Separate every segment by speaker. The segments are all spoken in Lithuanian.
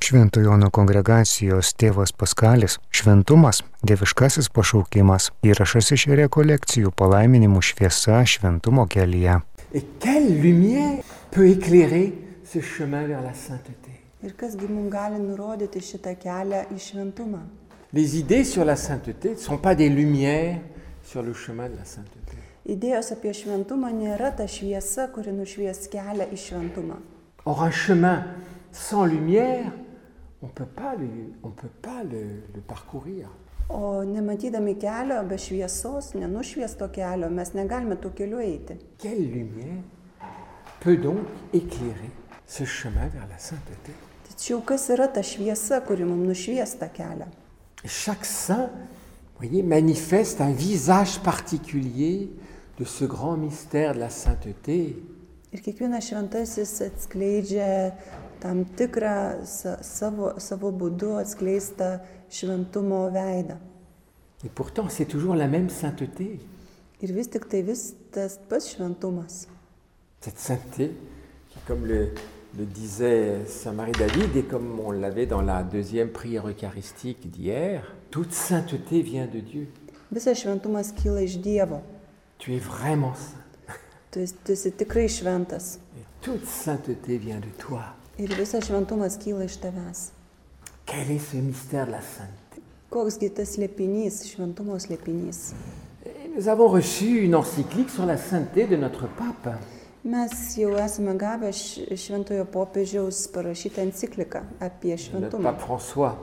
Speaker 1: Švento Jono kongregacijos tėvas Paskalis, šventumas, dieviškasis pašaukimas, įrašas iš rekolekcijų palaiminimų šviesa šventumo kelyje.
Speaker 2: Et quelle lumière peut éclairer ce chemin vers la sainteté?
Speaker 3: Ir kasgi mums gali nurodyti šitą kelią į šventumą?
Speaker 2: Les idées sur la sainteté ne sont pas des lumières sur le chemin de la sainteté.
Speaker 3: Idėjos apie šventumą nėra ta šviesa, kuri nušvies kelią į šventumą.
Speaker 2: Or, un chemin sans lumière, on peut pas le parcourir.
Speaker 3: O nematydami kelio be šviesos, nenušviesto kelio, mes negalime tuo keliu eiti.
Speaker 2: Quelle lumière peut donc éclairer ce chemin vers la sainteté?
Speaker 3: Tačiau kas yra ta šviesa, kuri mums nušvies tą kelią?
Speaker 2: Chaque saint, voyez, manifeste un visage particulier de ce grand mystère de la sainteté.
Speaker 3: Ir kiekvienas šventasis atskleidžia tam tikrą savo būdu atskleistą šventumo veidą.
Speaker 2: Et pourtant, c'est toujours la même sainteté.
Speaker 3: Ir vis tik tai vis tas pats šventumas.
Speaker 2: Cette sainteté, qui, comme le disait Saint Marie-David, et comme on l'avait dans la deuxième prière eucharistique d'hier, toute sainteté vient de Dieu.
Speaker 3: Visas šventumas kyla iš Dievo.
Speaker 2: Tu es vraiment saint.
Speaker 3: Tu esi tikrai šventas.
Speaker 2: Et toute sainteté vient de toi.
Speaker 3: Ir visas šventumas kyla iš tavęs.
Speaker 2: Quel est ce mystère de la sainteté?
Speaker 3: Koksgi tas slėpinys, šventumo slėpinys?
Speaker 2: Et nous avons reçu une encyclique sur la sainteté de notre pape.
Speaker 3: Mes jau esame gavę šventojo popiežiaus parašytą encikliką apie
Speaker 2: Le
Speaker 3: šventumą.
Speaker 2: pape François.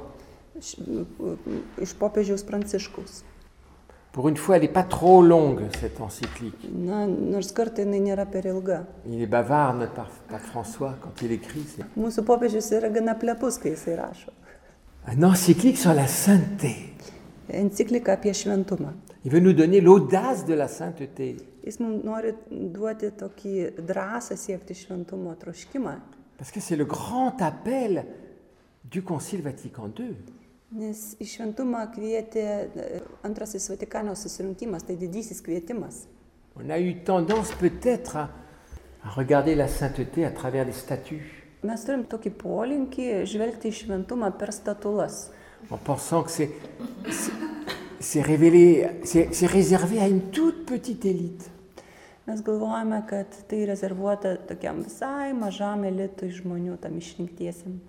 Speaker 3: Iš popiežiaus Pranciškaus.
Speaker 2: Pour une fois, elle n'est pas trop longue, cette encyclique.
Speaker 3: Na, nors kartą jinai nėra per ilga.
Speaker 2: Il est bavard, notre pape François, quand il écrit. C'est
Speaker 3: Mūsų popiežius yra gana plepus, kai jisai rašo.
Speaker 2: une encyclique sur la sainteté.
Speaker 3: Enciklika apie šventumą.
Speaker 2: Il veut nous donner l'audace de la sainteté.
Speaker 3: Jis mums nori duoti tokį drąsą siekti šventumo troškimą.
Speaker 2: Parce que c'est le grand appel du Concile Vatican II.
Speaker 3: Nes į šventumą kvietė antrasis Vatikano susirinkimas, tai didysis kvietimas.
Speaker 2: On a eu tendance peut-être à regarder la sainteté à travers les statues,
Speaker 3: Mes turim tokį polinkį žvelgti į šventumą per statulas.
Speaker 2: en pensant que c'est réservé à une toute petite élite.
Speaker 3: Mes galvojame, kad tai rezervuota tokiam visai mažam elitui žmonių, tam išrinktiesiam.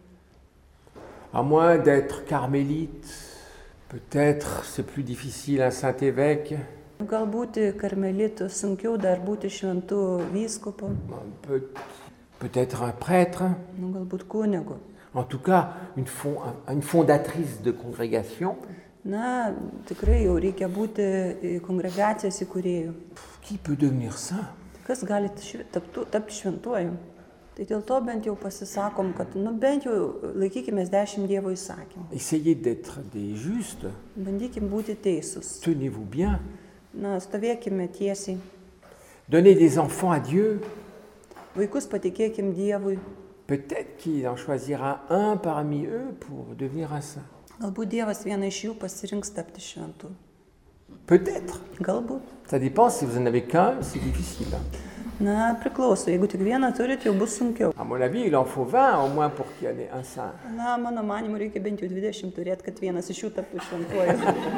Speaker 2: À moins d'être carmélite, peut-être c'est plus difficile un saint évêque,
Speaker 3: Galbūt karmelitų sunkiau dar būti šventų vyskupu,
Speaker 2: peut-être un prêtre,
Speaker 3: galbūt kunigu.
Speaker 2: en tout cas une fondatrice de congrégation.
Speaker 3: Na, tikrai jau reikia būti kongregacijos įkūrėjų.
Speaker 2: Qui peut devenir saint?
Speaker 3: Kas gali tapti šventuoju? Tai dėl to bent jau pasisakom, kad bent jau laikykime 10 Dievo įsakymų.
Speaker 2: Essayez d'être des justes,
Speaker 3: Bandykim būti teisūs.
Speaker 2: tenez-vous bien,
Speaker 3: Na, stovėkime tiesiai.
Speaker 2: donnez des enfants à Dieu.
Speaker 3: Vaikus patikėkim Dievui.
Speaker 2: Peut-être qu'il en choisira un parmi eux pour devenir un saint.
Speaker 3: Galbūt Dievas vieną iš jų pasirinks tapti šventu.
Speaker 2: Peut-être.
Speaker 3: Galbūt.
Speaker 2: Ça dépend, si vous en avez qu'un, c'est difficile.
Speaker 3: Na, priklauso. Jeigu tik vieną turit, jau bus sunkiau.
Speaker 2: À mon avis, il en faut 20 au moins pour qu'il y en ait un saint.
Speaker 3: Na, mano manimu, reikia bent jau 20 turėti, kad vienas iš jų taptų šventuoju.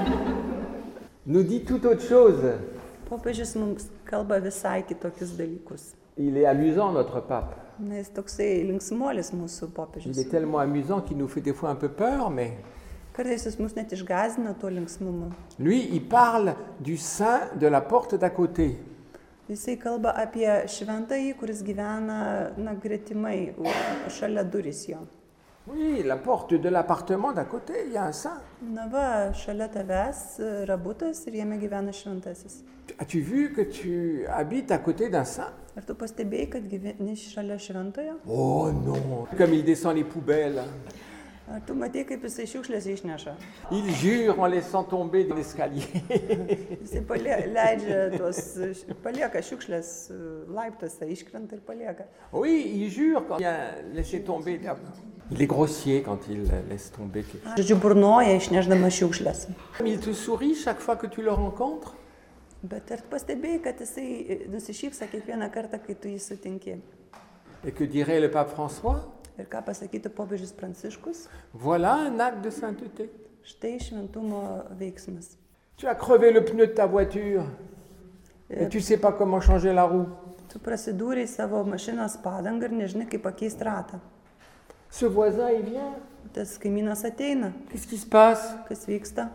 Speaker 2: Nous dit tout autre chose.
Speaker 3: Popiežius mums kalba visai kitokius dalykus.
Speaker 2: Il est amusant, notre pape.
Speaker 3: Na, jis toksai linksmuolis mūsų
Speaker 2: Il
Speaker 3: popiežius.
Speaker 2: est tellement amusant qu'il nous fait des fois un peu peur, mais
Speaker 3: Kartais jis mus net išgąsdina tuo linksmumu.
Speaker 2: lui, il parle du saint de la porte d'à côté.
Speaker 3: Jisai kalba apie šventąjį, kuris gyvena, gretimai, šalia durys jo.
Speaker 2: Oui, la porte de l'appartement d'à côté, il y a un saint.
Speaker 3: Na va, šalia tavęs yra butas ir jame gyvena šventasis.
Speaker 2: As-tu vu que tu habites à côté d'un saint?
Speaker 3: Ar tu pastebėjai, kad gyveni šalia šventojo?
Speaker 2: Oh non! Comme il descend les poubelles.
Speaker 3: Ar tu matei, kaip jisai šiukšlės išneša?
Speaker 2: Il jure en laissant tomber des escaliers.
Speaker 3: Jisai palieka šiukšlės laiptuose, iškrenta ir palieka.
Speaker 2: Oui, il jure quand il a laissé tomber. Il est grossier quand il laisse tomber quelque chose.
Speaker 3: Žodžiu, burnoja išneždama šiukšlės.
Speaker 2: Il te sourit chaque fois que tu le rencontres.
Speaker 3: Bet ar pastebėjai, kad jisai nusišypsa kiekvieną kartą, kai tu jį sutinki?
Speaker 2: Et que dirait le pape François?
Speaker 3: Ir ką pasakytų popiežius Pranciškus?
Speaker 2: Voilà un acte de sainteté.
Speaker 3: Štai šventumo veiksmas.
Speaker 2: Tu as crevé le pneu de ta voiture et tu sais pas comment changer la roue.
Speaker 3: Tu prasidūrei savo mašinos padangą ir nežinai, kaip pakeisti ratą.
Speaker 2: Ce voisin, il vient.
Speaker 3: Tas kaimynas ateina.
Speaker 2: Qu'est-ce qui se passe?
Speaker 3: Kas vyksta?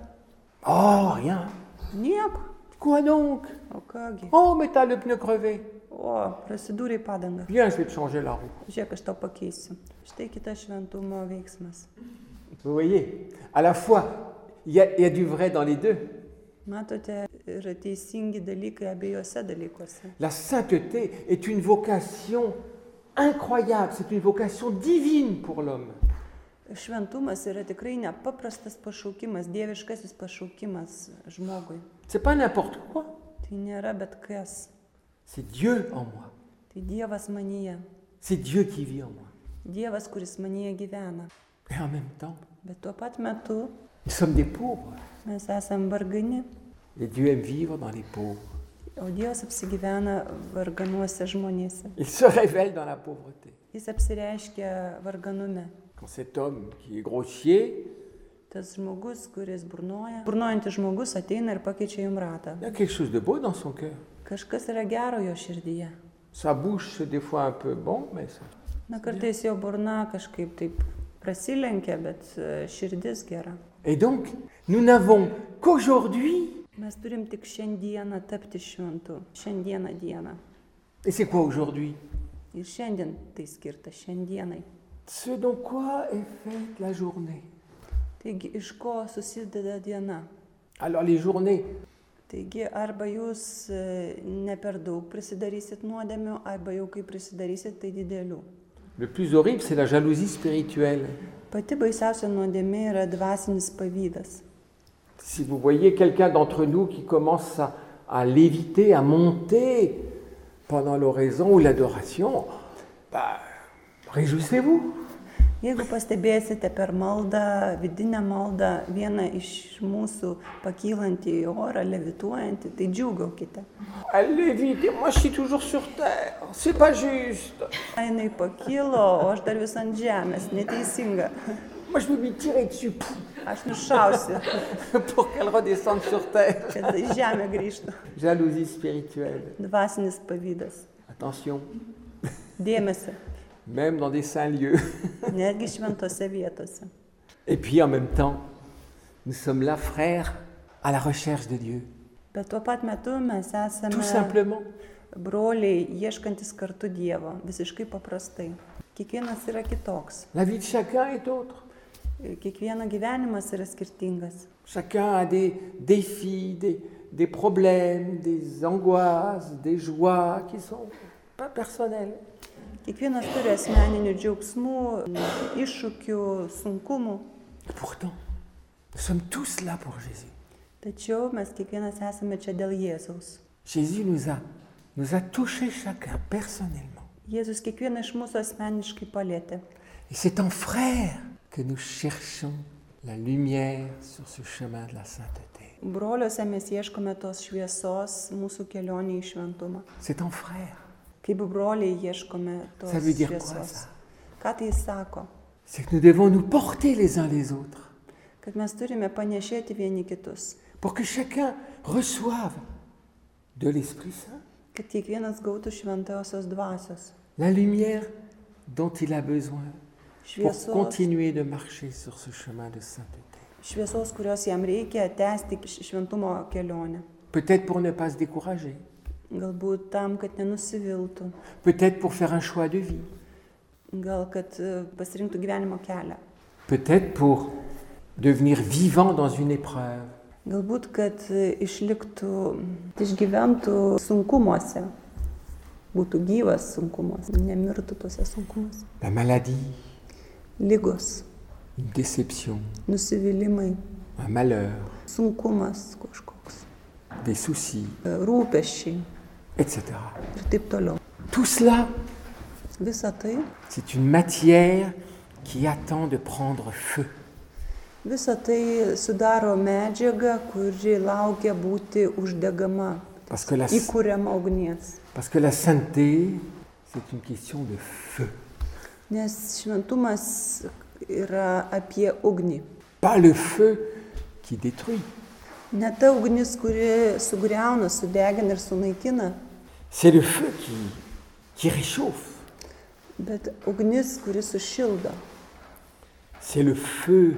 Speaker 2: Oh, rien.
Speaker 3: Nieko.
Speaker 2: Quoi donc?
Speaker 3: O kągi?
Speaker 2: Oh, mais t'as le pneu crevé.
Speaker 3: O, prasidūrei padangą.
Speaker 2: Viens, je vais te changer la roue.
Speaker 3: Žiūrėk, aš tau pakeisiu. Štai kitas šventumo veiksmas.
Speaker 2: Vous voyez, à la fois, il y a du vrai dans les deux.
Speaker 3: Matote, yra teisingi dalykai abiejose dalykuose.
Speaker 2: La sainteté est une vocation incroyable, c'est une vocation divine pour l'homme.
Speaker 3: Šventumas yra tikrai nepaprastas pašaukimas, dieviškasis pašaukimas žmogui.
Speaker 2: C'est pas n'importe quoi,
Speaker 3: Tai nėra bet kas.
Speaker 2: c'est Dieu en moi.
Speaker 3: Tai Dievas manyje.
Speaker 2: C'est Dieu qui vit en moi.
Speaker 3: Dievas, kuris manyje gyvena.
Speaker 2: Et en même temps,
Speaker 3: Bet tuo pat metu
Speaker 2: nous sommes des pauvres.
Speaker 3: mes esame vargani,
Speaker 2: Et Dieu aime vivre dans les pauvres.
Speaker 3: o Dievas apsigyvena varganuose žmonėse.
Speaker 2: Il se révèle dans la pauvreté.
Speaker 3: Jis apsireiškia varganume.
Speaker 2: Quand cet homme qui est grossier,
Speaker 3: Tas žmogus, kuris burnojantis žmogus ateina ir pakeičia jum ratą.
Speaker 2: il y a quelque chose de beau dans son cœur.
Speaker 3: Kažkas yra gero jo širdyje.
Speaker 2: Sa bouche, c'est des fois un peu bon, mais ça...
Speaker 3: Na, kartais jo burna kažkaip taip prasilenkia, bet širdis gera.
Speaker 2: Et donc, nous n'avons qu'aujourd'hui.
Speaker 3: Mes turim tik šiandieną tapti šventu. Šiandieną dieną.
Speaker 2: Et c'est quoi aujourd'hui?
Speaker 3: Ir šiandien tai skirta šiandienai.
Speaker 2: Ce dont quoi est faite la journée.
Speaker 3: Taigi, iš ko susideda diena?
Speaker 2: Alors les journées,
Speaker 3: Taigi, arba jūs ne per daug prisidarysit nuodėmių, arba jau kai prisidarysit, tai didelių.
Speaker 2: le plus horrible, c'est la jalousie spirituelle.
Speaker 3: Pati baisiausia nuodėmė yra dvasinis pavydas.
Speaker 2: Si vous voyez quelqu'un d'entre nous qui commence à léviter, à monter pendant l'oraison ou l'adoration, réjouissez-vous.
Speaker 3: Jeigu pastebėsite per maldą, vidinę maldą, vieną iš mūsų pakylantį į orą, levituojantį, tai džiūgaukite.
Speaker 2: Elle lévite et moi je suis toujours sur terre, c'est pas juste.
Speaker 3: Jinai pakilo, o aš dar vis ant žemės, neteisinga.
Speaker 2: Moi je vais lui tirer dessus
Speaker 3: Aš nušausiu,
Speaker 2: pour qu'elle redescende sur terre.
Speaker 3: kad į žemę grįžtų.
Speaker 2: Jalousie spirituelle.
Speaker 3: Dvasinis pavydas.
Speaker 2: Attention,
Speaker 3: Dėmesį,
Speaker 2: même dans des saints lieux.
Speaker 3: netgi šventose vietose.
Speaker 2: Et puis en même temps, nous sommes là, frères, à la recherche de Dieu.
Speaker 3: Bet tuo pat metu mes
Speaker 2: Tout
Speaker 3: esame
Speaker 2: simplement.
Speaker 3: broliai, ieškantis kartu Dievo, visiškai paprastai. Kiekvienas yra kitoks.
Speaker 2: La vie de chacun est autre.
Speaker 3: Kiekvieno gyvenimas yra skirtingas.
Speaker 2: Chacun a des défis, des problèmes, des angoisses, des joies qui sont pas personnelles.
Speaker 3: Kiekvienas turi asmeninių džiaugsmų, iššūkių, sunkumų.
Speaker 2: Et pourtant, nous sommes tous là pour Jésus.
Speaker 3: Tačiau mes kiekvienas esame čia dėl Jėzaus.
Speaker 2: Jésus nous a touchés chacun personnellement.
Speaker 3: Jėzus kiekvieną iš mūsų asmeniškai palėtė.
Speaker 2: Et c'est en frères que nous cherchons la lumière sur ce chemin de la sainteté.
Speaker 3: Broliuose mes ieškome tos šviesos mūsų kelionė į šventumą.
Speaker 2: C'est en frères.
Speaker 3: Kaip broliai ieškome tos
Speaker 2: Ça veut dire quoi,
Speaker 3: šviesos.
Speaker 2: ça?
Speaker 3: Ką tai sako?
Speaker 2: C'est que nous devons nous porter les uns les autres
Speaker 3: Kad mes turime panešėti vieni kitus.
Speaker 2: pour que chacun reçoive de l'Esprit Saint
Speaker 3: Kad kiekvienas gautų šventosios dvasios.
Speaker 2: la lumière dont il a besoin pour
Speaker 3: Šviesos,
Speaker 2: continuer de marcher sur ce chemin de sainteté.
Speaker 3: šviesos, kurios jam reikia tęsti šventumo kelionę.
Speaker 2: Peut-être pour ne pas se décourager,
Speaker 3: Galbūt tam, kad nenusiviltų.
Speaker 2: peut-être pour faire un choix de vie,
Speaker 3: Gal kad pasirinktų gyvenimo kelią.
Speaker 2: peut-être pour devenir vivant dans une épreuve.
Speaker 3: Galbūt, kad išgyventų sunkumuose. Būtų gyvas sunkumuose, nemirtų tuose sunkumuose.
Speaker 2: La maladie,
Speaker 3: Lygos,
Speaker 2: une déception,
Speaker 3: nusivylimai,
Speaker 2: un malheur,
Speaker 3: sunkumas kažkoks,
Speaker 2: des soucis,
Speaker 3: rūpesčiai
Speaker 2: etc.
Speaker 3: ir taip toliau.
Speaker 2: Tout cela,
Speaker 3: Visa tai,
Speaker 2: c'est une matière qui attend de prendre feu.
Speaker 3: visa tai sudaro medžiagą, kuri laukia būti uždegama,
Speaker 2: Parce que
Speaker 3: įkuriama ugnies.
Speaker 2: la sainteté, c'est une question de feu.
Speaker 3: Nes šventumas yra apie ugnį.
Speaker 2: Pas le feu qui détruit.
Speaker 3: Ne ta ugnis, kuri sugriauna, sudegina ir sunaikina,
Speaker 2: C'est le feu qui réchauffe.
Speaker 3: bet ugnis, kuri sušildo.
Speaker 2: C'est le feu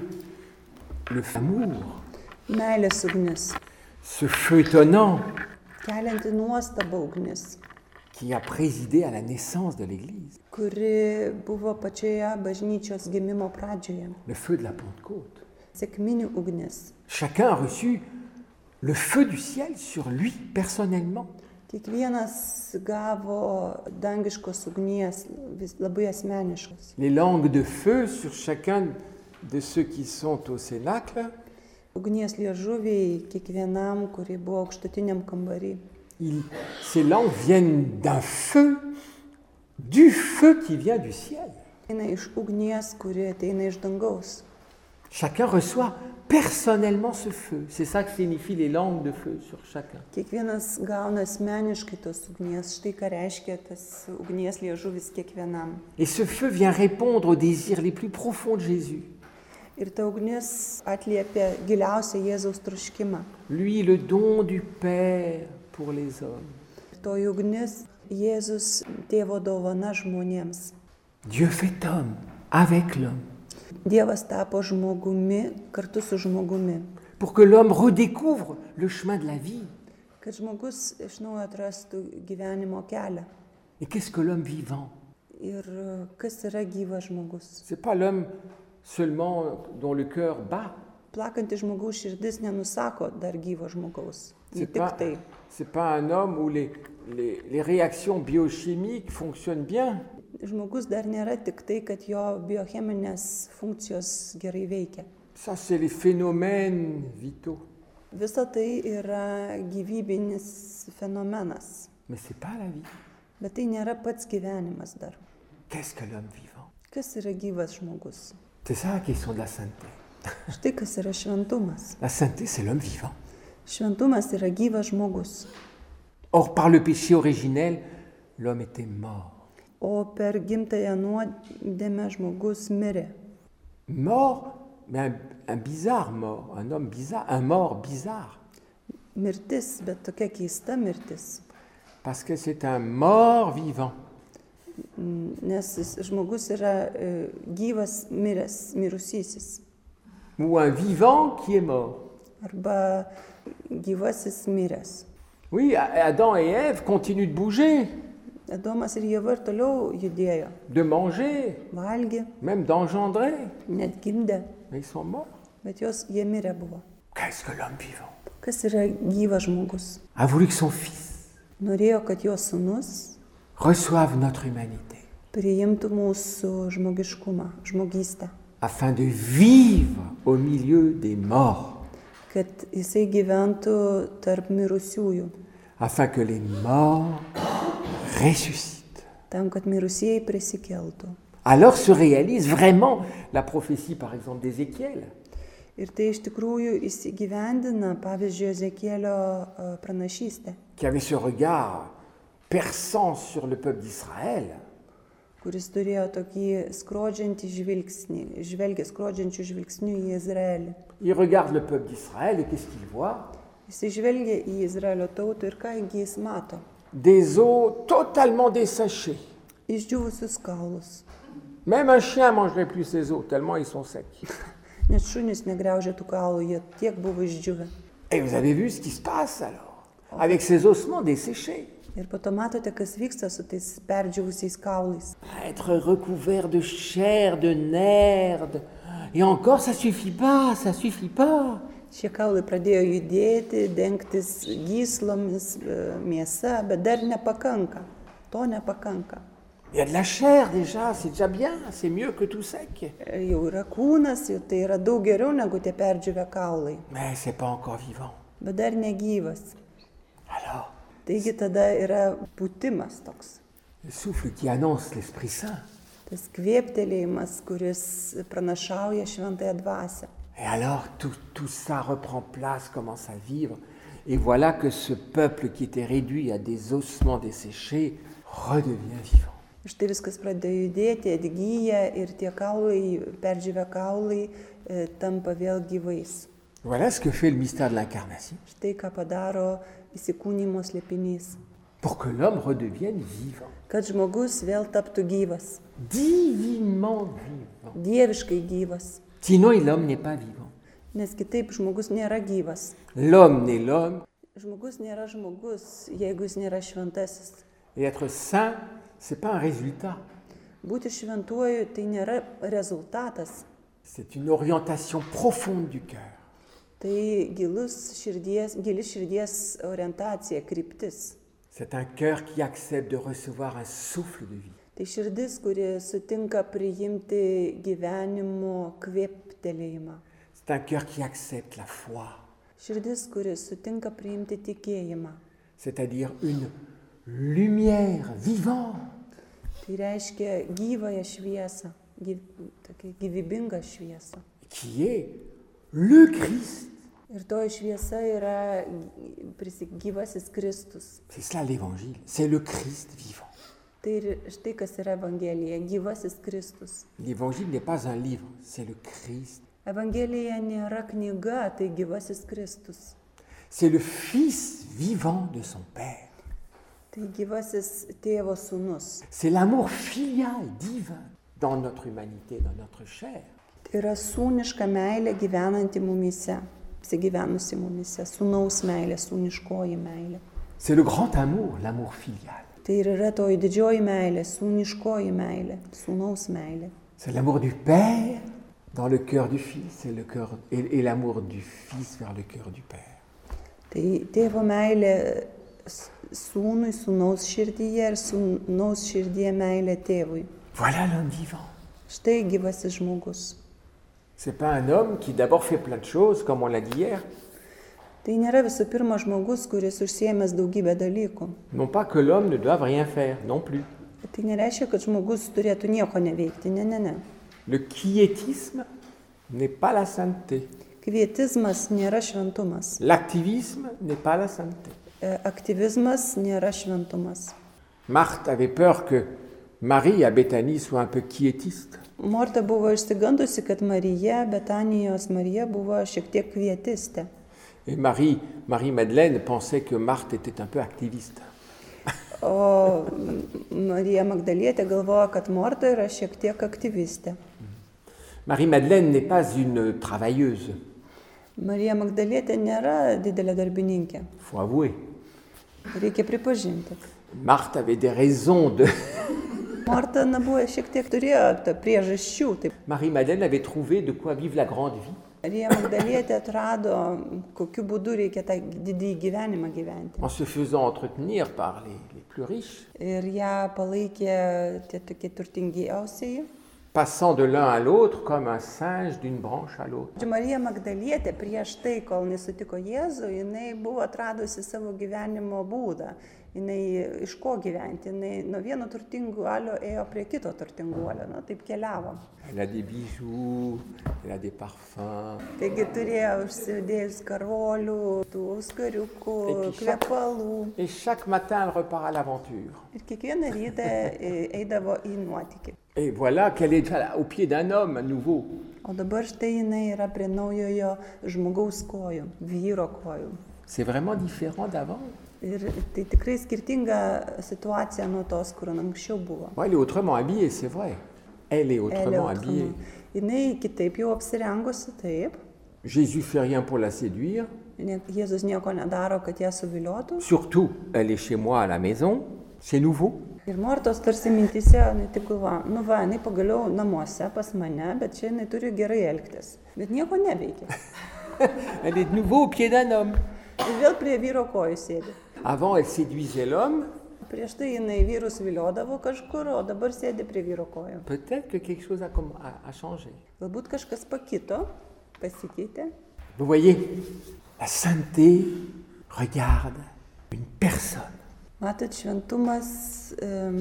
Speaker 2: amour.
Speaker 3: Meilės ugnis,
Speaker 2: Ce feu étonnant
Speaker 3: kelianti nuostabą ugnis,
Speaker 2: qui a présidé à la naissance de l'Église.
Speaker 3: kuri buvo pačioje bažnyčios gimimo pradžioje.
Speaker 2: Le feu de la Pentecôte.
Speaker 3: Sekminių ugnis.
Speaker 2: Chacun a reçu le feu du ciel sur lui personnellement.
Speaker 3: Kiekvienas gavo dangiškos ugnies, labai asmeniškos.
Speaker 2: Les langues de feu sur chacun de ceux qui sont au cénacle.
Speaker 3: Ugnies liežuviai kiekvienam, kuri buvo aukštutiniam kambarį.
Speaker 2: Ces langues viennent d'un feu, du feu qui vient du ciel.
Speaker 3: Eina iš ugnies, kuri ateina iš dangaus.
Speaker 2: Chacun reçoit personnellement ce feu. C'est ça que signifient les langues de feu sur chacun.
Speaker 3: Kiekvienas gauna asmeniškai tos ugnies. Štai ką reiškia tas ugnies liežuvis kiekvienam.
Speaker 2: Et ce feu vient répondre aux désirs les plus profonds de Jésus.
Speaker 3: Ir ta ugnis atliepia giliausią Jėzaus troškimą.
Speaker 2: Lui, le don du Père pour les hommes.
Speaker 3: To ugnis Jėzus tėvo dovana žmonėms.
Speaker 2: Dieu fait homme avec l'homme.
Speaker 3: Dievas tapo žmogumi kartu su žmogumi.
Speaker 2: Pour que l'homme redécouvre le chemin de la vie.
Speaker 3: Kad žmogus iš naujo atrastų gyvenimo kelią.
Speaker 2: Et qu'est-ce que l'homme vivant?
Speaker 3: Ir kas yra gyvas žmogus?
Speaker 2: C'est pas l'homme seulement dont le cœur bat.
Speaker 3: Plakanti žmogaus širdis nenusako dar gyvo žmogaus. Ne tik tai.
Speaker 2: C'est pas un homme où les réactions biochimiques fonctionnent bien.
Speaker 3: Žmogus dar nėra tik tai, kad jo biocheminės funkcijos gerai veikia.
Speaker 2: Ça, c'est les phénomènes vitaux.
Speaker 3: Visa tai yra gyvybinis fenomenas.
Speaker 2: Mais c'est pas la vie.
Speaker 3: Bet tai nėra pats gyvenimas dar.
Speaker 2: Qu'est-ce que l'homme vivant?
Speaker 3: Kas yra gyvas žmogus?
Speaker 2: C'est ça la question de la sainteté.
Speaker 3: Štai kas yra šventumas.
Speaker 2: La sainteté, c'est l'homme vivant.
Speaker 3: Šventumas yra gyvas žmogus.
Speaker 2: Or, par le péché originel, l'homme était mort.
Speaker 3: O per gimtąją nuodėmę žmogus mirė.
Speaker 2: Mort, mais un bizarre mort, un homme bizarre, un mort bizarre.
Speaker 3: Mirtis, bet tokia keista mirtis.
Speaker 2: Parce que c'est un mort vivant.
Speaker 3: Nes žmogus yra gyvas miręs, mirusysis.
Speaker 2: Ou un vivant qui est mort.
Speaker 3: Arba gyvasis miręs.
Speaker 2: Oui, Adam et Ève continuent de bouger.
Speaker 3: Adomas ir Ieva ir toliau judėjo.
Speaker 2: De manger,
Speaker 3: Valgė,
Speaker 2: même d'engendrer.
Speaker 3: net gimdė,
Speaker 2: Mais ils sont morts.
Speaker 3: bet jie mirę buvo.
Speaker 2: Qu'est-ce que l'homme vivant
Speaker 3: Kas yra gyvas žmogus?
Speaker 2: a voulu que son fils
Speaker 3: Norėjo, kad jo sūnus
Speaker 2: reçoive notre humanité,
Speaker 3: priimtų mūsų žmogiškumą, žmogystę.
Speaker 2: afin de vivre au milieu des morts,
Speaker 3: Kad jisai gyventų tarp mirusiųjų.
Speaker 2: afin que les morts ressuscitent.
Speaker 3: Tam, kad mirusieji prisikeltų.
Speaker 2: Alors se réalise vraiment la prophétie, par exemple, d'Ézéchiel.
Speaker 3: Ir tai iš tikrųjų įsigyvendina, pavyzdžiui, Ezekielio pranašystę,
Speaker 2: Qui avait ce regard perçant sur le peuple d'Israël,
Speaker 3: kuris turėjo tokį skrodžiantį žvilgsnį, žvelgia skrodžiančių žvilgsnių į Izraelį.
Speaker 2: il regarde le peuple d'Israël et qu'est-ce qu'il voit?
Speaker 3: Jis žvelgia į Izraelio tautą ir ką jis mato?
Speaker 2: Des os totalement desséchés.
Speaker 3: Išdžiūvusius kaulus.
Speaker 2: Même un chien mangerait plus ses os, tellement ils sont secs.
Speaker 3: Net šunys negriaužė tų kaulų, jie tiek buvo išdžiūvę.
Speaker 2: Et vous avez vu ce qui se passe alors, avec ces ossements desséchés.
Speaker 3: Ir po to matote, kas vyksta su tais perdžiūvusiais kaulais.
Speaker 2: Être recouvert de chair, de nerfs, et encore ça suffit pas, ça suffit pas.
Speaker 3: Šie kaulai pradėjo judėti, dengtis gyslomis, mėsa, bet dar nepakanka. To nepakanka.
Speaker 2: Il y a de la chair déjà, c'est déjà bien, c'est mieux que tout sec.
Speaker 3: Jau yra kūnas, jau tai yra daug geriau negu tie perdžiūvę kaulai.
Speaker 2: Mais c'est pas encore vivant.
Speaker 3: Bet dar negyvas.
Speaker 2: Alors,
Speaker 3: Taigi tada yra pūtimas toks.
Speaker 2: le souffle qui annonce l'Esprit Saint.
Speaker 3: Tas kvėptelėjimas, kuris pranašauja šventąją dvasią.
Speaker 2: Et alors tout ça reprend place, commence à vivre. Et voilà que ce peuple qui était réduit à des ossements desséchés redevient vivant.
Speaker 3: Štai viskas pradėjo judėti, atgyja ir tie kaulai, perdžiūvę kaulai tampa vėl gyvais.
Speaker 2: Voilà ce que fait le mystère de l'incarnation.
Speaker 3: Štai ką padaro įsikūnymo slėpinys.
Speaker 2: Pour que l'homme redevienne vivant.
Speaker 3: Kad žmogus vėl taptų gyvas.
Speaker 2: Divinement vivant.
Speaker 3: Dieviškai gyvas.
Speaker 2: Sinon, l'homme n'est pas vivant.
Speaker 3: Nes kitaip žmogus nėra gyvas.
Speaker 2: L'homme n'est l'homme.
Speaker 3: Žmogus nėra žmogus, jeigu jis nėra šventasis.
Speaker 2: Et être saint, c'est pas un résultat.
Speaker 3: Būti šventuoju tai nėra rezultatas.
Speaker 2: C'est une orientation profonde du cœur.
Speaker 3: Tai gili širdies orientacija, kryptis.
Speaker 2: C'est un cœur qui accepte de recevoir un souffle de vie.
Speaker 3: Tai širdis, kuri sutinka priimti gyvenimo kvėptelėjimą.
Speaker 2: C'est un cœur qui accepte la foi.
Speaker 3: Širdis, kuri sutinka priimti tikėjimą.
Speaker 2: C'est-à-dire une lumière vivante.
Speaker 3: Tai reiškia gyvąją šviesą, tokia gyvybingą šviesą.
Speaker 2: Qui est le Christ.
Speaker 3: Ir toji šviesa yra gyvasis Kristus.
Speaker 2: C'est cela l'évangile, c'est le Christ vivant.
Speaker 3: Tai ir štai kas yra Evangelija, gyvasis Kristus.
Speaker 2: L'évangile n'est pas un livre, c'est le Christ.
Speaker 3: Evangelija nėra knyga, tai gyvasis Kristus.
Speaker 2: C'est le Fils vivant de son Père.
Speaker 3: Tai gyvasis tėvo sūnus.
Speaker 2: C'est l'amour filial divin dans notre humanité, dans notre chair.
Speaker 3: Tai yra sūniška meilė gyvenanti mumyse, apsigyvenusi mumyse, sūnaus meilė, sūniškoji meilė.
Speaker 2: C'est le grand amour, l'amour filial.
Speaker 3: Tai ir yra toji didžioji meilė, sūniškoji meilė, sūnaus meilė.
Speaker 2: C'est l'amour du Père dans le cœur du Fils et l'amour du Fils vers le cœur du Père.
Speaker 3: Tai tėvo meilė sūnui, sūnaus širdyje ir sūnaus širdyje meilė tėvui.
Speaker 2: Voilà l'homme vivant.
Speaker 3: Štai gyvasis žmogus.
Speaker 2: C'est pas un homme qui d'abord fait plein de choses, comme on l'a dit hier.
Speaker 3: Tai nėra visų pirma žmogus, kuris užsiėmęs daugybę dalykų.
Speaker 2: Non pas que l'homme ne doive rien faire, non plus.
Speaker 3: Tai nereiškia, kad žmogus turėtų nieko neveikti, ne.
Speaker 2: Le quiétisme n'est pas la sainteté.
Speaker 3: Kvietizmas nėra šventumas.
Speaker 2: L'activisme n'est pas la sainteté.
Speaker 3: Aktyvizmas nėra šventumas.
Speaker 2: Marthe avait peur que Marie à Béthanie soit un peu quiétiste.
Speaker 3: Morta buvo išsigandusi, kad Betanijos Marija buvo šiek tiek kvietistė.
Speaker 2: Et Marie-Madeleine pensait que Marthe était un peu activiste.
Speaker 3: O Marija Magdalietė galvoja, kad Morta yra šiek tiek aktyvistė.
Speaker 2: Marie-Madeleine n'est pas une travailleuse.
Speaker 3: Marija Magdalietė nėra didelė darbininkė.
Speaker 2: Faut avouer.
Speaker 3: Reikia pripažinti.
Speaker 2: Marthe avait des raisons de...
Speaker 3: Morta buvo šiek tiek turėjo priežasčių.
Speaker 2: Marie-Madeleine avait trouvé de quoi vivre la grande vie.
Speaker 3: Marija Magdalietė atrado, kokiu būdu reikia tą didįjį gyvenimą gyventi.
Speaker 2: En se faisant entretenir par les plus riches.
Speaker 3: Ir ją palaikė tie tokie turtingiausieji.
Speaker 2: Passant de l'un à l'autre comme un singe d'une branche à l'autre.
Speaker 3: Marija Magdalietė prieš tai, kol nesutiko Jėzų, jinai buvo atradusi savo gyvenimo būdą. Jinai iš ko gyventi, jinai nuo vieno turtinguolio ėjo prie kito turtinguolio, taip keliavo.
Speaker 2: Elle a des bijoux, elle a des parfums.
Speaker 3: Taigi turėjo užsidėjus karolių, tų auskariukų, kvepalų.
Speaker 2: Et chaque matin elle repart à l'aventure.
Speaker 3: Ir kiekvieną rytą eidavo į nuotykį.
Speaker 2: Et voilà qu'elle est au pied d'un homme à nouveau.
Speaker 3: O dabar štai jinai yra prie naujojo žmogaus kojų, vyro kojų.
Speaker 2: C'est vraiment différent d'avant.
Speaker 3: Ir tai tikrai skirtinga situacija nuo tos, kur anksčiau buvo.
Speaker 2: Elle est autrement habillée, c'est vrai. Elle est autrement habillée.
Speaker 3: Jinai kitaip jau apsirengusi, taip.
Speaker 2: Jésus fait rien pour la séduire.
Speaker 3: Jėzus nieko nedaro, kad ją suviliotų.
Speaker 2: Surtout, elle est chez moi à la maison. C'est nouveau.
Speaker 3: Ir Mortos tarsi mintise, tik galva, jinai pagaliau namuose pas mane, bet čia jinai turi gerai elgtis. Bet nieko neveikia.
Speaker 2: Elle est de nouveau au pied d'un homme.
Speaker 3: Ir vėl prie vyro kojų sėdi.
Speaker 2: Avant, elle séduisait l'homme.
Speaker 3: Prieš tai jinai vyrus viliodavo kažkur, o dabar sėdi prie vyro kojų.
Speaker 2: Peut-être que quelque chose a changé.
Speaker 3: Galbūt kažkas pakito, pasikeitė.
Speaker 2: Vous voyez, la sainteté regarde une personne.
Speaker 3: Matot, šventumas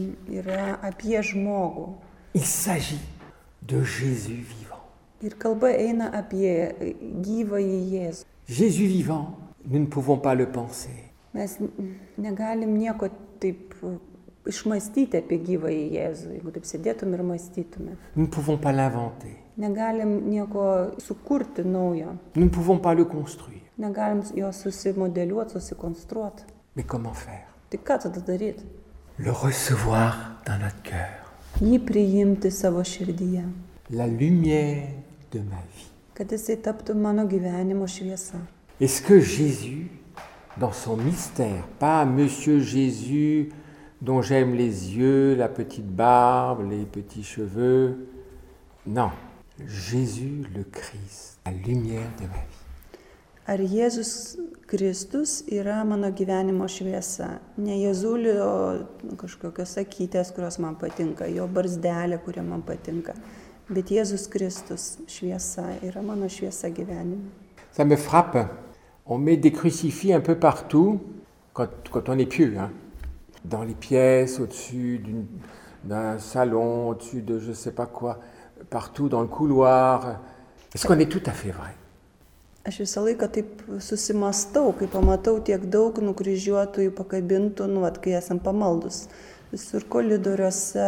Speaker 3: yra apie žmogų.
Speaker 2: Il s'agit de Jésus vivant.
Speaker 3: Ir kalba eina apie gyvąjį Jėzų.
Speaker 2: Jésus vivant, nous ne pouvons pas le penser.
Speaker 3: Mes negalim nieko taip išmąstyti apie gyvąjį Jėzų, jeigu taip sėdėtum ir mąstytume.
Speaker 2: Nous ne pouvons pas l'inventer.
Speaker 3: Negalim nieko sukurti naujo,
Speaker 2: Nous ne pouvons pas le construire.
Speaker 3: negalim jo susimodeliuoti, susikonstruoti.
Speaker 2: Mais comment faire?
Speaker 3: Tai ką tada daryti?
Speaker 2: Le recevoir dans notre cœur.
Speaker 3: Jį priimti savo širdyje,
Speaker 2: La lumière de ma vie.
Speaker 3: kad jisai taptų mano gyvenimo šviesa.
Speaker 2: Est-ce que Jésus, dans son mystère, pas Monsieur Jésus dont j'aime les yeux, la petite barbe, les petits cheveux, non, Jésus le Christ, la lumière de ma vie.
Speaker 3: Ar Jėzus Kristus yra mano gyvenimo šviesa? Ne Jėzulio kažkokios sakytės, kurios man patinka, jo barzdelė, kuri man patinka, bet Jėzus Kristus šviesa yra mano šviesa gyvenime.
Speaker 2: Ça me frappe. On met des crucifix un peu partout quand on est pieux, hein, dans les pièces, au-dessus d'un salon, au-dessus de je ne sais pas quoi, partout dans le couloir. Est-ce qu'on est tout à fait vrai?
Speaker 3: Aš visą laiką taip susimastau, kai pamatau tiek daug nukryžiuotųjų pakabintų, kai esam pamaldus. Visur koridoriuose,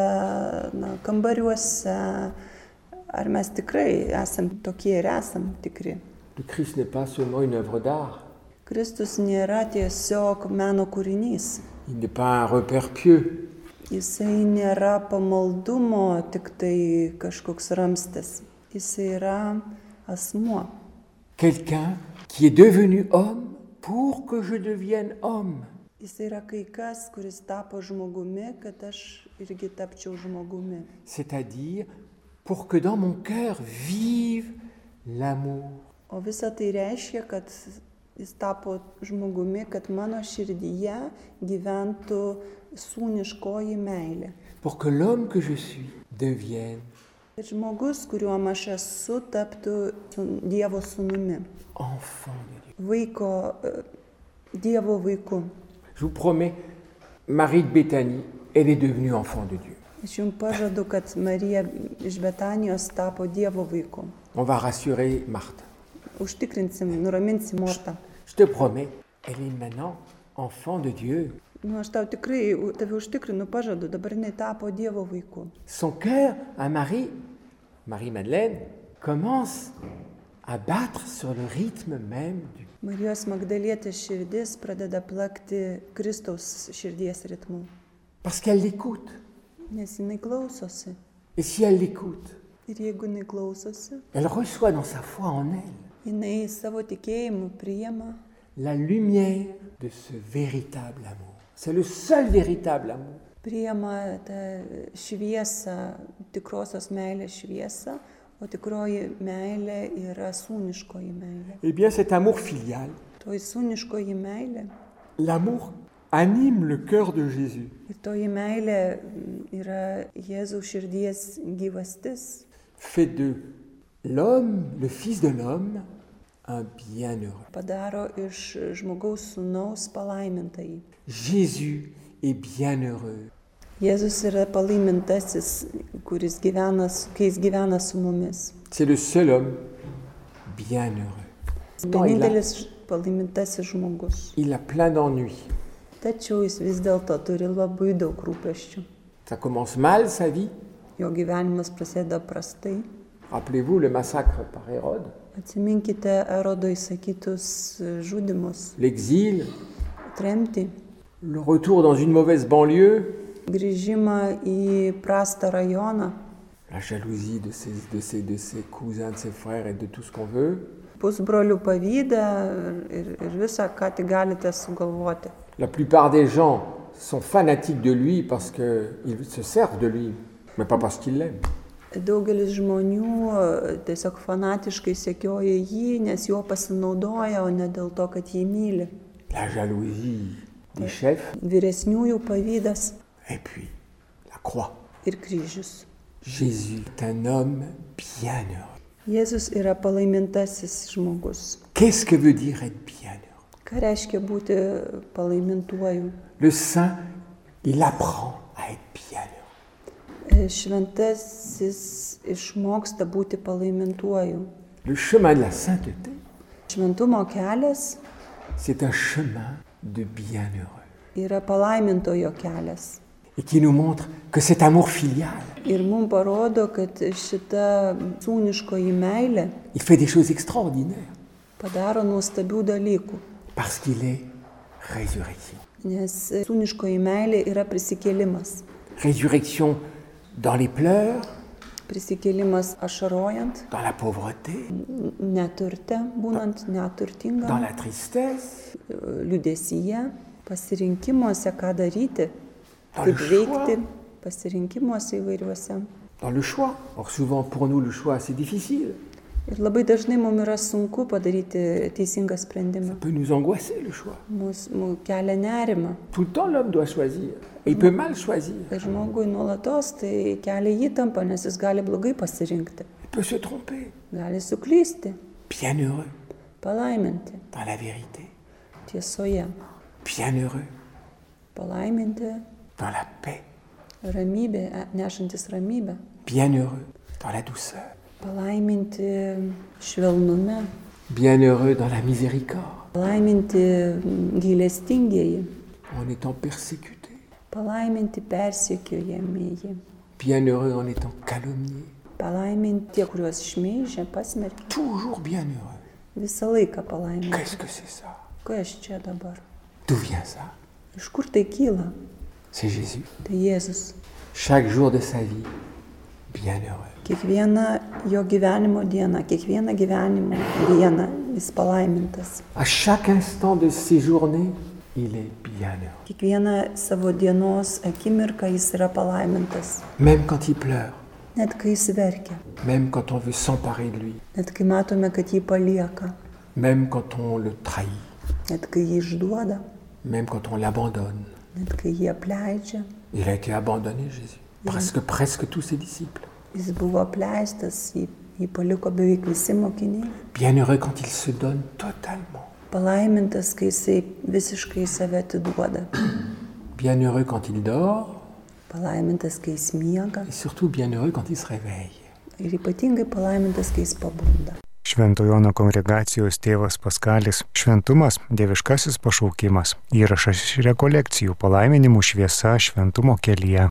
Speaker 3: kambariuose. Ar mes tikrai esam tokie ir esam tikri?
Speaker 2: Le Christ n'est pas seulement une œuvre d'art.
Speaker 3: Kristus nėra tiesiog meno kūrinys.
Speaker 2: Il n'est pas un repère pieux.
Speaker 3: Jisai nėra pamaldumo, tik tai kažkoks ramstis. Jisai yra asmuo.
Speaker 2: Quelqu'un qui est devenu homme pour que je devienne homme.
Speaker 3: Jisai yra kai kas, kuris tapo žmogumi, kad aš irgi tapčiau žmogumi.
Speaker 2: C'est-à-dire pour que dans mon cœur vive l'amour.
Speaker 3: O visa tai reiškia, kad jis tapo žmogumi, kad mano širdyje gyventų sūniškoji meilė.
Speaker 2: Pour que l'homme que je suis devienne
Speaker 3: Ir žmogus, kuriuo aš esu, taptų Dievo sūnumi.
Speaker 2: enfant de Dieu.
Speaker 3: Vaiko, Dievo vaiku.
Speaker 2: Je vous promets, Marie de Béthanie, elle est devenue enfant de Dieu.
Speaker 3: Aš jums pažadu, kad Marija iš Betanijos tapo Dievo vaiku.
Speaker 2: On va rassurer Marthe.
Speaker 3: Užtikrinsim, nuraminsim Mortą.
Speaker 2: Je te promets, elle est maintenant enfant de Dieu.
Speaker 3: Aš tau tikrai, tave užtikrinu, pažadu, dabar jinai tapo Dievo vaiku.
Speaker 2: Son cœur à Marie-Madeleine, commence à battre sur le rythme même du...
Speaker 3: Marijos Magdalietės širdis pradeda plakti Kristaus širdies ritmu.
Speaker 2: Parce qu'elle l'écoute.
Speaker 3: Nes jinai klausosi.
Speaker 2: Et si elle l'écoute,
Speaker 3: Ir jeigu jinai klausosi,
Speaker 2: elle reçoit dans sa foi en elle
Speaker 3: jinai savo tikėjimu priima
Speaker 2: la lumière de ce véritable amour. C'est le seul véritable amour.
Speaker 3: priima tą šviesą, tikrosios meilės šviesą, o tikroji meilė yra sūniškoji meilė.
Speaker 2: Eh bien, cet amour filial,
Speaker 3: Toji sūniškoji meilė
Speaker 2: l'amour anime le cœur de Jésus.
Speaker 3: ir toji meilė yra Jėzaus širdies gyvastis,
Speaker 2: Fait de l'homme, le fils de l'homme, un bienheureux.
Speaker 3: padaro iš žmogaus sūnaus palaimintąjį.
Speaker 2: Jésus est bienheureux.
Speaker 3: Jėzus yra palaimintasis, kai jis gyvena su mumis.
Speaker 2: C'est le seul homme bienheureux.
Speaker 3: Vienintelis palaimintasis žmogus.
Speaker 2: Il a plein d'ennuis.
Speaker 3: Tačiau jis vis dėlto turi labai daug rūpesčių.
Speaker 2: Ça commence mal, sa vie.
Speaker 3: Jo gyvenimas prasideda prastai.
Speaker 2: Rappelez-vous le massacre par Hérode,
Speaker 3: Atsiminkite Erodo įsakytus žudimus,
Speaker 2: l'exil,
Speaker 3: tremtį,
Speaker 2: le retour dans une mauvaise banlieue,
Speaker 3: grįžimą į prastą rajoną,
Speaker 2: la jalousie de ses cousins, de ses frères et de tout ce qu'on veut.
Speaker 3: pusbrolių pavydą ir visą, ką tik galite sugalvoti.
Speaker 2: La plupart des gens sont fanatiques de lui parce qu'ils se servent de lui, mais pas parce qu'ils l'aiment.
Speaker 3: Daugelis žmonių tiesiog fanatiškai sekioja jį, nes juo pasinaudoja, o ne dėl to, kad jį myli.
Speaker 2: La jalousie des chefs,
Speaker 3: Vyresniųjų pavydas
Speaker 2: et puis la croix.
Speaker 3: ir kryžius.
Speaker 2: Jésus est un homme bienheureux.
Speaker 3: Jėzus yra palaimintasis žmogus.
Speaker 2: Qu'est-ce que veut dire être bienheureux?
Speaker 3: Ką reiškia būti palaimintuoju?
Speaker 2: Le saint, il apprend à être bienheureux.
Speaker 3: Šventasis išmoksta būti palaimintuoju.
Speaker 2: Le chemin de la sainteté,
Speaker 3: Šventumo kelias
Speaker 2: c'est un chemin de bienheureux.
Speaker 3: yra palaimintojo kelias.
Speaker 2: et qui nous montre que cet amour filial,
Speaker 3: Ir mums parodo, kad šita sūniškoji meilė
Speaker 2: il fait des choses extraordinaires
Speaker 3: padaro nuostabių dalykų.
Speaker 2: parce qu'il est résurrection.
Speaker 3: Nes sūniškoji meilė yra prisikėlimas.
Speaker 2: Résurrection dans les pleurs,
Speaker 3: Prisikėlimas ašarojant,
Speaker 2: dans la pauvreté,
Speaker 3: neturte, būnant
Speaker 2: dans
Speaker 3: neturtingam,
Speaker 2: la tristesse,
Speaker 3: liūdesyje, pasirinkimuose, ką daryti,
Speaker 2: dans le
Speaker 3: kaip
Speaker 2: choix.
Speaker 3: veikti, pasirinkimuose įvairiuose.
Speaker 2: Dans le choix. Or souvent pour nous le choix c'est difficile.
Speaker 3: Ir labai dažnai mums yra sunku padaryti teisingą
Speaker 2: Ça
Speaker 3: sprendimą.
Speaker 2: peut nous angoisser le choix.
Speaker 3: Mūsų kelia nerimą.
Speaker 2: Tout le temps l'homme doit choisir. Et il peut mal choisir.
Speaker 3: Ir žmogui nuolatos tai kelia įtampą, nes jis gali blogai pasirinkti.
Speaker 2: Il peut se tromper.
Speaker 3: Gali suklysti,
Speaker 2: Bienheureux
Speaker 3: palaiminti
Speaker 2: dans la vérité.
Speaker 3: tiesoje,
Speaker 2: Bienheureux
Speaker 3: palaiminti
Speaker 2: dans la paix.
Speaker 3: ramybė, nešantis ramybę,
Speaker 2: Bienheureux dans la douceur.
Speaker 3: palaiminti švelnume,
Speaker 2: Bienheureux dans la miséricorde.
Speaker 3: palaiminti gailestingieji,
Speaker 2: En étant persécuté.
Speaker 3: palaiminti persekiojamieji,
Speaker 2: Bienheureux en étant calomnié.
Speaker 3: palaiminti tie, kuriuos šmeižia, pasmerkia.
Speaker 2: Toujours bienheureux.
Speaker 3: Visą laiką palaiminti.
Speaker 2: Qu'est-ce que c'est ça?
Speaker 3: Kas čia dabar?
Speaker 2: D'où vient ça?
Speaker 3: Iš kur tai kyla?
Speaker 2: C'est Jésus.
Speaker 3: Tai Jėzus.
Speaker 2: Chaque jour de sa vie, bienheureux.
Speaker 3: Kiekvieną jo gyvenimo dieną, kiekvieną gyvenimo dieną jis palaimintas.
Speaker 2: À chaque instant de ses journées, il est bienheureux.
Speaker 3: Kiekvieną savo dienos akimirką jis yra palaimintas.
Speaker 2: Même quand il pleure,
Speaker 3: Net kai jis verkia,
Speaker 2: même quand on veut s'emparer de lui,
Speaker 3: net kai matome, kad jį palieka,
Speaker 2: même quand on le trahit,
Speaker 3: net kai jį išduoda,
Speaker 2: même quand on l'abandonne.
Speaker 3: net kai jį apleidžia.
Speaker 2: Il a été abandonné, Jésus. Presque tous ses disciples.
Speaker 3: Jis buvo apleistas, jį paliko beveik visi mokiniai.
Speaker 2: Bienheureux quand il se donne totalement.
Speaker 3: Palaimintas, kai jisai visiškai save atiduoda.
Speaker 2: Bienheureux quand il dort.
Speaker 3: Palaimintas, kai jis miega.
Speaker 2: Et surtout bienheureux quand il se réveille.
Speaker 3: Ir ypatingai palaimintas, kai jis pabunda.
Speaker 1: Švento Jono kongregacijos tėvas Paskalis. Šventumas – dieviškasis pašaukimas. Įrašas iš rekolekcijų palaiminimų šviesa šventumo kelyje.